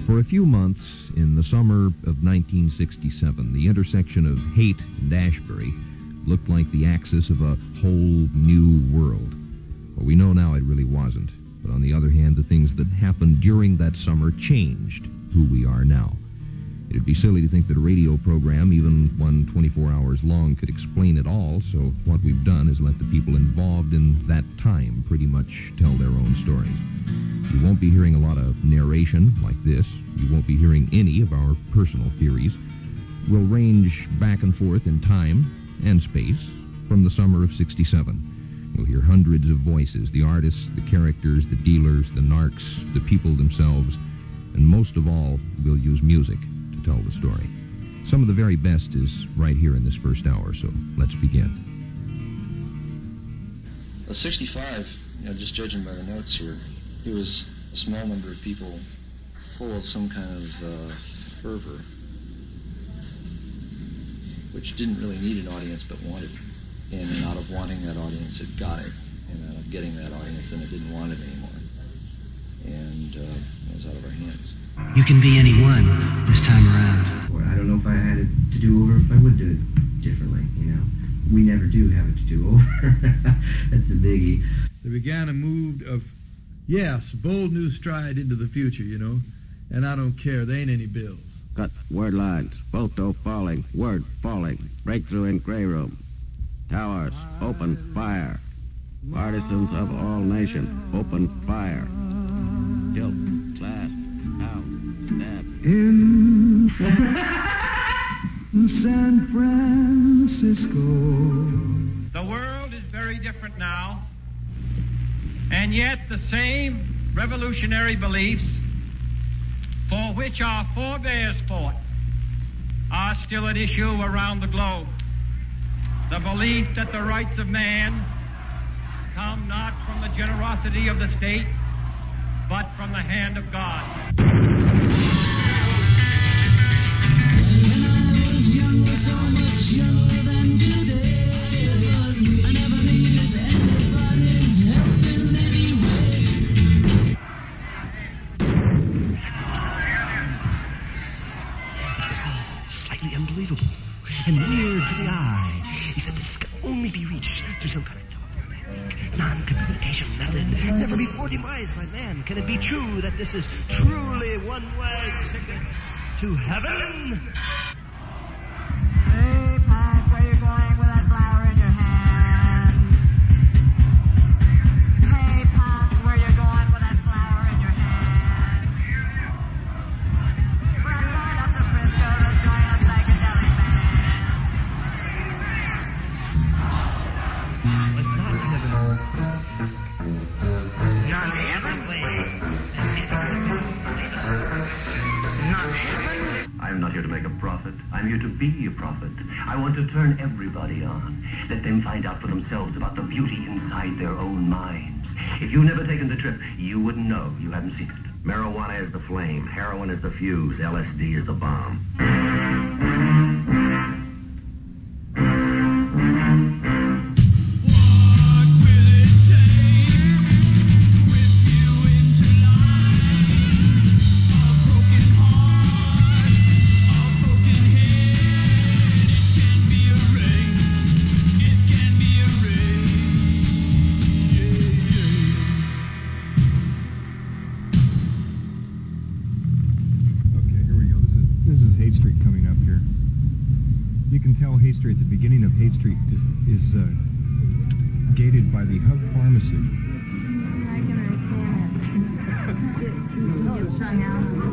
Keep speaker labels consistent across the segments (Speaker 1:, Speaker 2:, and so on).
Speaker 1: For a few months in the summer of 1967, the intersection of Haight and Ashbury looked like the axis of a whole new world. Well, we know now it really wasn't. But on the other hand, the things that happened during that summer changed who we are now. It'd be silly to think that a radio program, even one 24 hours long, could explain it all, so what we've done is let the people involved in that time pretty much tell their own stories. You won't be hearing a lot of narration like this. You won't be hearing any of our personal theories. We'll range back and forth in time and space from the summer of '67. We'll hear hundreds of voices, the artists, the characters, the dealers, the narcs, the people themselves, and most of all, we'll use music to tell the story. Some of the very best is right here in this first hour, so let's begin.
Speaker 2: 65, just judging by the notes here, it was a small number of people full of some kind of fervor, which didn't really need an audience but wanted it. And out of wanting that audience, it got it. And out of getting that audience, then it didn't want it anymore. And it was out of our hands.
Speaker 3: You can be anyone this time around.
Speaker 4: Well, I don't know if I had it to do over, if I would do it differently, We never do have it to do over. That's the biggie.
Speaker 5: They began a move of, bold new stride into the future, And I don't care, there ain't any bills.
Speaker 6: Cut word lines, photo falling, word falling, breakthrough in gray room. Towers, open fire. Partisans of all nations, open fire. Tilt, slash, out, stab.
Speaker 7: In San Francisco.
Speaker 8: The world is very different now, and yet the same revolutionary beliefs for which our forebears fought are still at issue around the globe. The belief that the rights of man come not from the generosity of the state, but from the hand of God.
Speaker 7: When I was younger, so much younger than today, I never needed anybody's help in any way.
Speaker 3: It was all slightly unbelievable and weird to the eye. He said this could only be reached through some kind of telepathic, non-communication method, never before devised by man. Can it be true that this is truly one-way ticket to heaven?
Speaker 9: Hey, Pop, where you going with that flower in your hand? Hey, Pop, where you going with that flower in your hand? We're going up to Frisco to join a psychedelic band.
Speaker 3: It's not heaven. Not heaven? Not heaven?
Speaker 10: I'm not here to make a profit. I'm here to be a prophet. I want to turn everybody on. Let them find out for themselves about the beauty inside their own minds. If you've never taken the trip, you wouldn't know. You haven't seen it. Marijuana is the flame. Heroin is the fuse. LSD is the bomb.
Speaker 11: Haight Street, the beginning of Haight Street is gated by the Hub Pharmacy.
Speaker 9: I can understand it. You get strung out.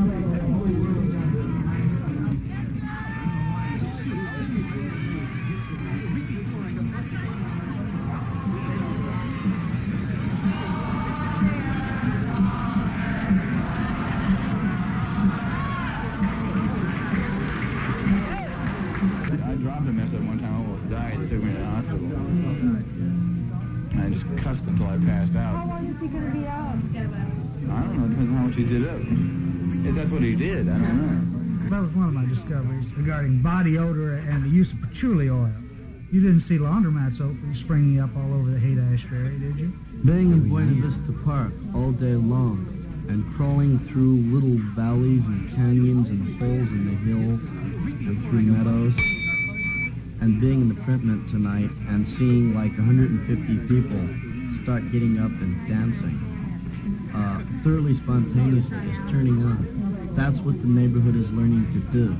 Speaker 12: Until I passed out.
Speaker 9: How long is he going to be out?
Speaker 12: I don't know. Depends on how much he did up. If that's what he did, I don't know.
Speaker 13: That was one of my discoveries regarding body odor and the use of patchouli oil. You didn't see laundromats open springing up all over the Haight-Ashbury, did you?
Speaker 14: Being in Buena Vista Park all day long and crawling through little valleys and canyons and holes in the hill and through meadows, and being in the print mint tonight and seeing like 150 people start getting up and dancing, thoroughly spontaneously, just turning on. That's what the neighborhood is learning to do.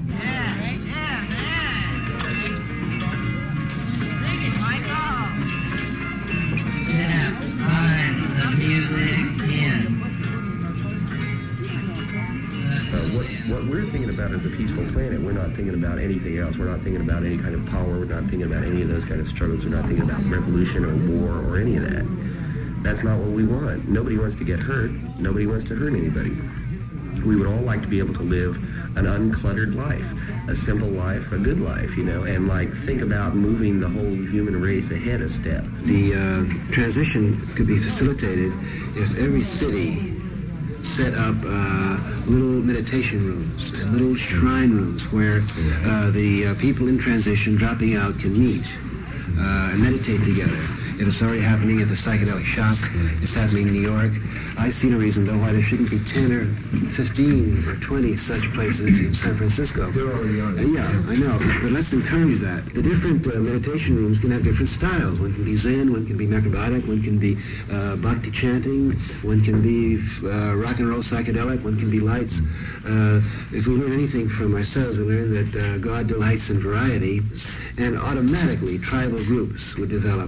Speaker 15: What we're thinking about is a peaceful planet. We're not thinking about anything else. We're not thinking about any kind of power. We're not thinking about any of those kind of struggles. We're not thinking about revolution or war or any of that. That's not what we want. Nobody wants to get hurt. Nobody wants to hurt anybody. We would all like to be able to live an uncluttered life, a simple life, a good life, you know, and like think about moving the whole human race ahead a step.
Speaker 16: The transition could be facilitated if every city set up little meditation rooms and little shrine rooms where the people in transition dropping out can meet and meditate together. It is already happening at the Psychedelic Shop. It's happening in New York. I see no reason, though, why there shouldn't be 10 or 15 or 20 such places in San Francisco.
Speaker 15: They're already on it.
Speaker 16: Yeah, I know, but let's encourage that. The different meditation rooms can have different styles. One can be Zen, one can be macrobiotic, one can be bhakti chanting, one can be rock and roll psychedelic, one can be lights. If we learn anything from ourselves, we learn that God delights in variety, and automatically tribal groups would develop.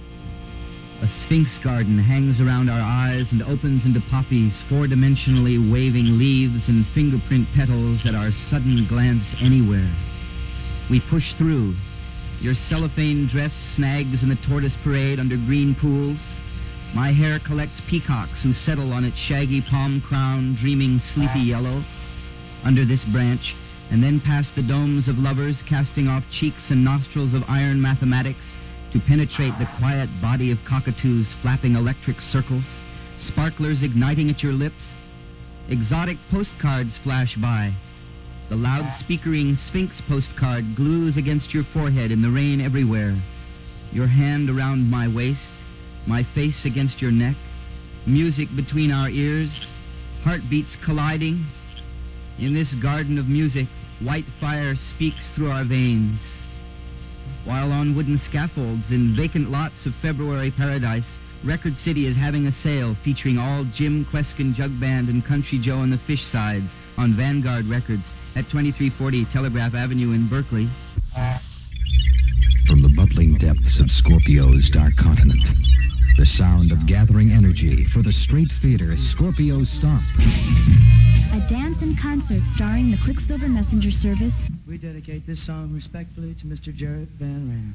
Speaker 17: A sphinx garden hangs around our eyes and opens into poppies, four-dimensionally waving leaves and fingerprint petals at our sudden glance anywhere. We push through. Your cellophane dress snags in the tortoise parade under green pools. My hair collects peacocks who settle on its shaggy palm crown, dreaming sleepy yellow, under this branch, and then past the domes of lovers casting off cheeks and nostrils of iron mathematics, to penetrate the quiet body of cockatoos flapping electric circles, sparklers igniting at your lips. Exotic postcards flash by. The loudspeakering Sphinx postcard glues against your forehead in the rain everywhere. Your hand around my waist, my face against your neck, music between our ears, heartbeats colliding. In this garden of music, white fire speaks through our veins. While on wooden scaffolds in vacant lots of February paradise, Record City is having a sale featuring all Jim Kweskin Jug Band and Country Joe and the Fish Sides on Vanguard Records at 2340 Telegraph Avenue in Berkeley.
Speaker 18: From the bubbling depths of Scorpio's dark continent, the sound of gathering energy for the Straight Theater Scorpio Stomp.
Speaker 19: A dance and concert starring the Quicksilver Messenger Service.
Speaker 20: We dedicate this song respectfully to Mr. Jarrett Van Ram.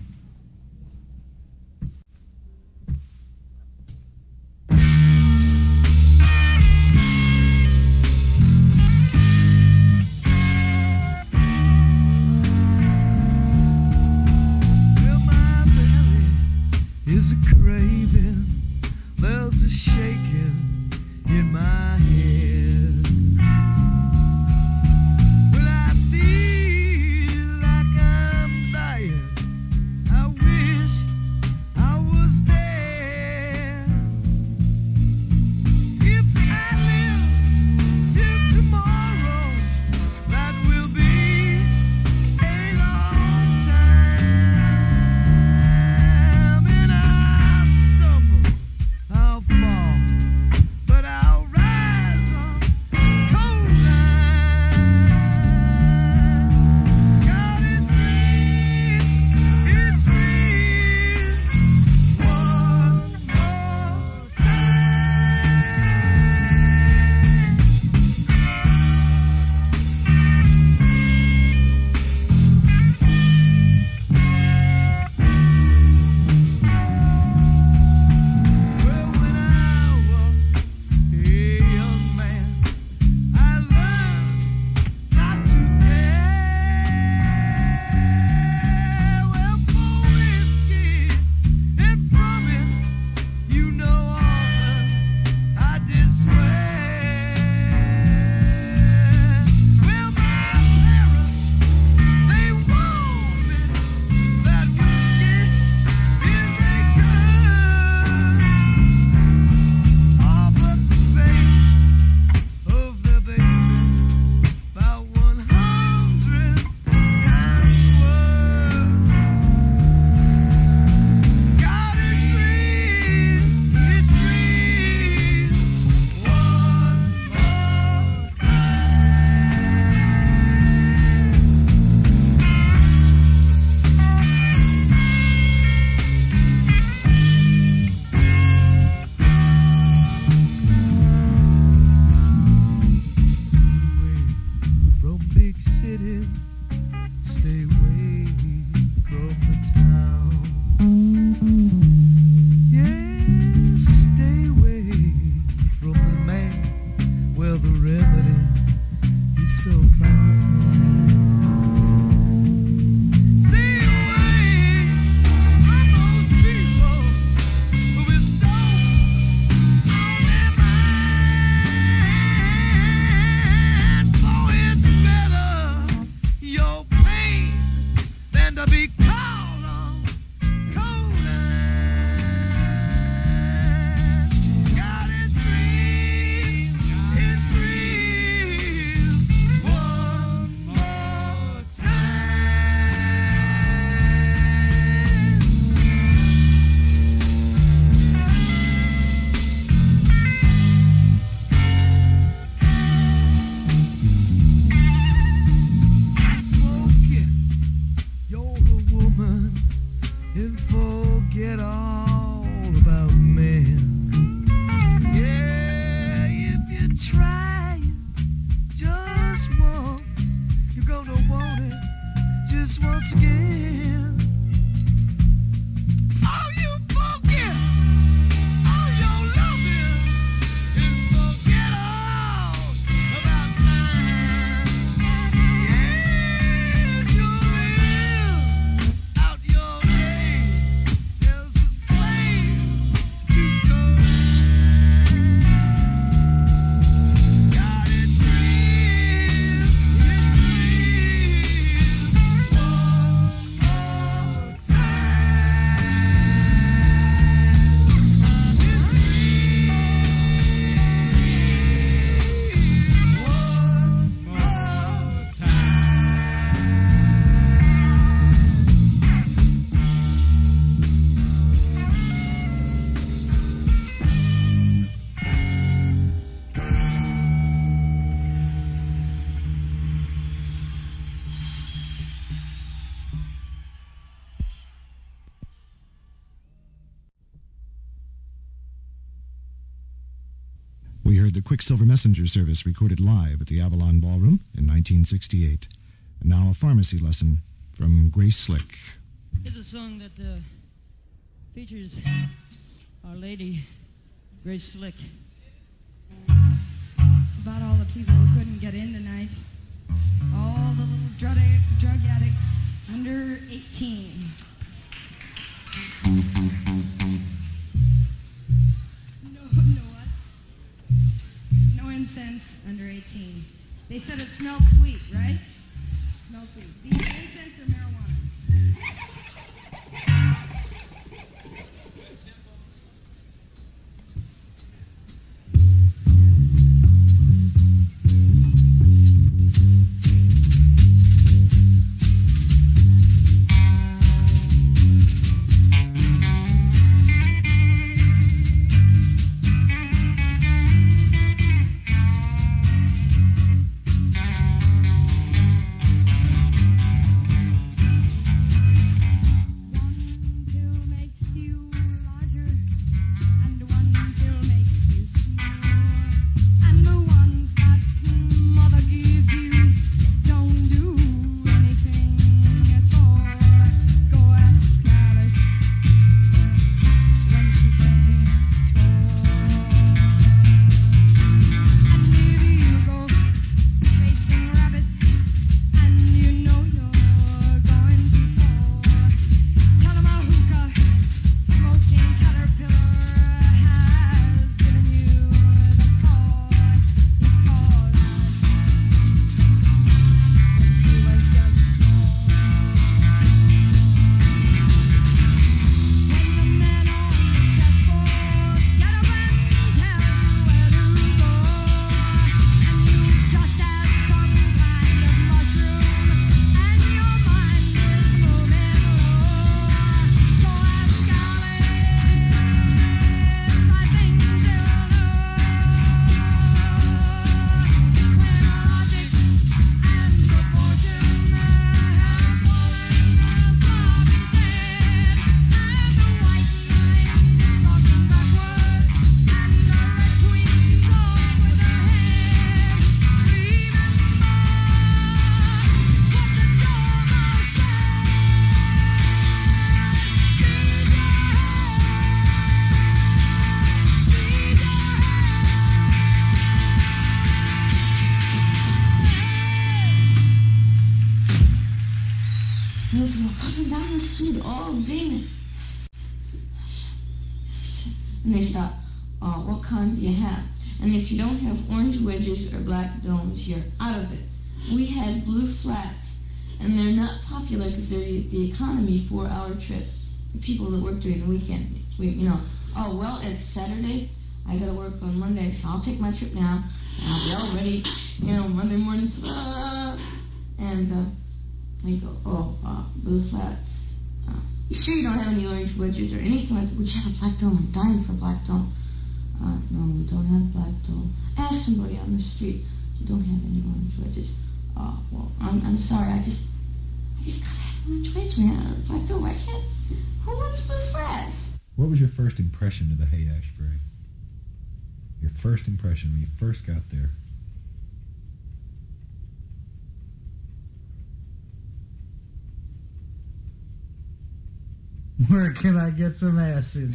Speaker 7: Well, my belly is a craving, there's a shaking in my head. Well, I feel like I'm dying. I wish I was dead. If I live till tomorrow, that will be a long time. And I'll stumble, I'll fall, but I'll rise on
Speaker 21: We heard the Quicksilver Messenger service recorded live at the Avalon Ballroom in 1968. And now a pharmacy lesson from Grace Slick.
Speaker 20: Here's a song that features Our Lady, Grace Slick.
Speaker 9: It's about all the people who couldn't get in tonight. All the little drug addicts under 18. No what? No incense under 18. They said it smelled sweet, right? It smelled sweet. Is it either incense or marijuana?
Speaker 22: all demon. And they stop. What kind do you have? And if you don't have orange wedges or black domes, you're out of it. We had blue flats, and they're not popular because they're the economy 4-hour trip for people that work during the weekend. Oh, well, it's Saturday. I got to work on Monday, so I'll take my trip now, and I'll be all ready, Monday morning. And I go, blue flats. You sure you don't have any orange wedges or anything like that? Would you have a black dome? I'm dying for a black dome. No, we don't have black dome. Ask somebody on the street. We don't have any orange wedges. Well, I'm sorry. I just gotta have orange wedges, man. Black dome. I can't. Who wants blue flats?
Speaker 11: What was your first impression of the Haight-Ashbury? Your first impression when you first got there?
Speaker 13: Where can I get some acid?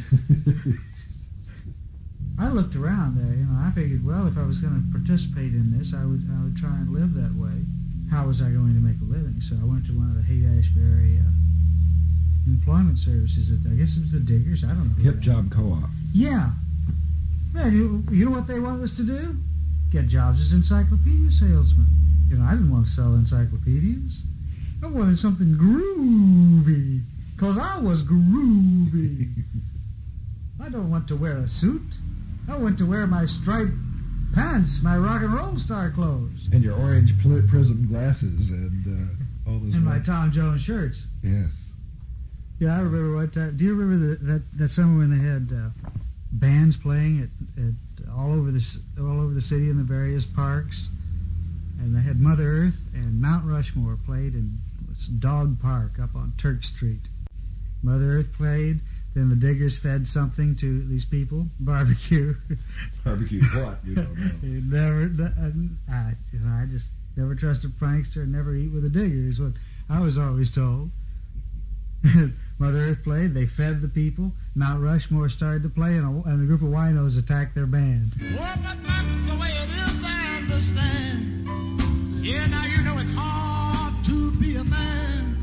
Speaker 13: I looked around there, I figured, well, if I was going to participate in this, I would try and live that way. How was I going to make a living? So I went to one of the Haight-Ashbury employment services. I guess it was the Diggers. I don't know.
Speaker 11: Hip Job Co-op.
Speaker 13: Yeah. Man, you know what they wanted us to do? Get jobs as encyclopedia salesmen. I didn't want to sell encyclopedias. I wanted something groovy, because I was groovy. I don't want to wear a suit. I want to wear my striped pants, my rock and roll star clothes.
Speaker 11: And your orange prism glasses and all those.
Speaker 13: And my Tom Jones shirts.
Speaker 11: Yes.
Speaker 13: Yeah, I remember one time. Do you remember that summer when they had bands playing at all over the city in the various parks, and they had Mother Earth and Mount Rushmore played in Dog Park up on Turk Street. Mother Earth played. Then the diggers fed something to these people, barbecue.
Speaker 5: Barbecue what? You don't know.
Speaker 13: I just never trust a prankster and never eat with a digger is what I was always told. Mother Earth played, they fed the people. Mount Rushmore started to play, and a group of winos attacked their band.
Speaker 7: Well, but that's the way it is, I understand. Yeah, now you know it's hard to be a man.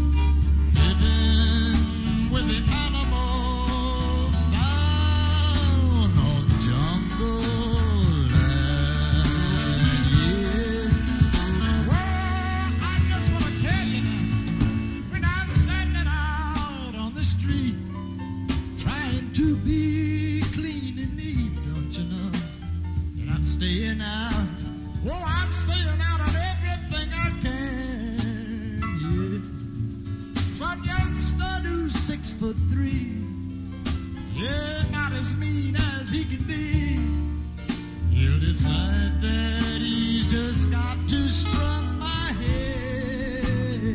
Speaker 7: Living with the animals down on jungle land. Yes. Well, I just want to tell you now, when I'm standing out on the street, trying to be clean and neat, don't you know? And I'm staying out. Oh, I'm staying out of everything I can. Yeah. Some youngster who's 6'3", yeah, about as mean as he can be. He'll decide that he's just got to stroke my head.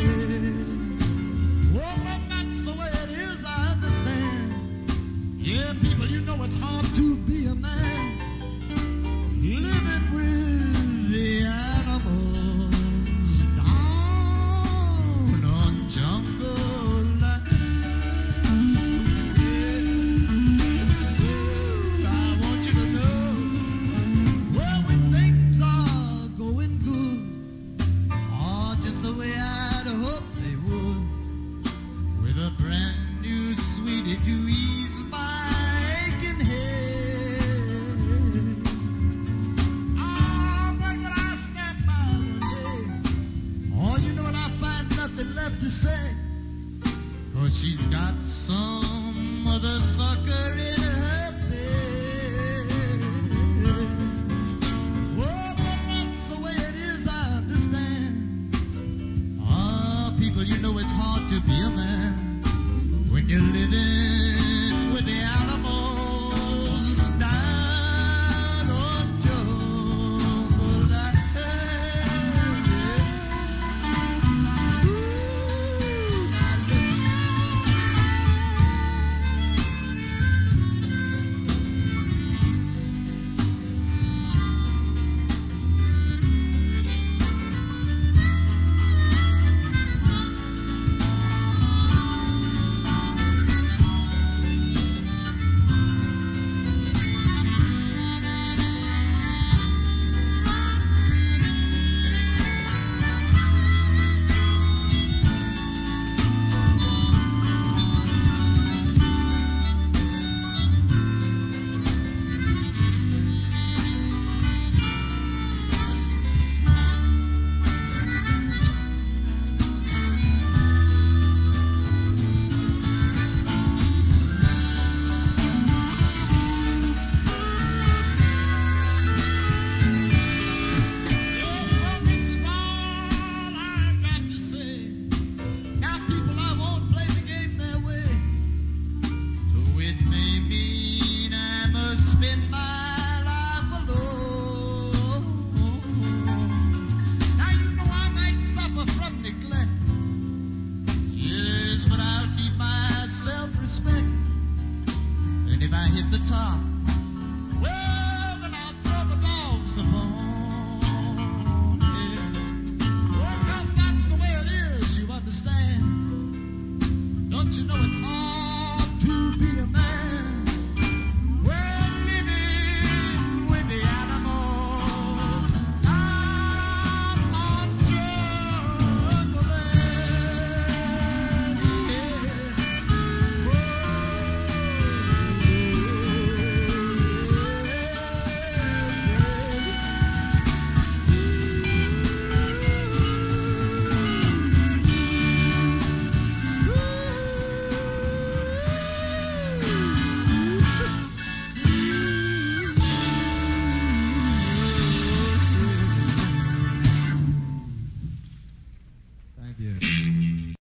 Speaker 7: Oh, but that's the way it is, I understand. Yeah, people, you know it's hard to be a man. Living with the animals down on jungle land. Yeah. I want you to know, well, when things are going good, or just the way I'd hope they would, with a brand new sweetie to ease my aching head. Left to say, 'cause she's got some other sucker in her bed. Oh, but that's the way it is, I understand. Ah, people, you know it's hard to be a man when you're living with the animals down on jungle land.
Speaker 11: Yeah.